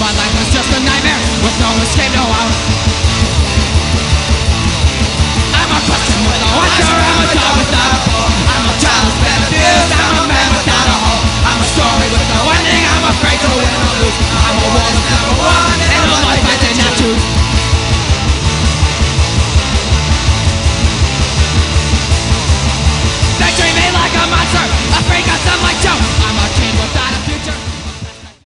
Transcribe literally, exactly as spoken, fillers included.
My life was just a nightmare with no escape, no out.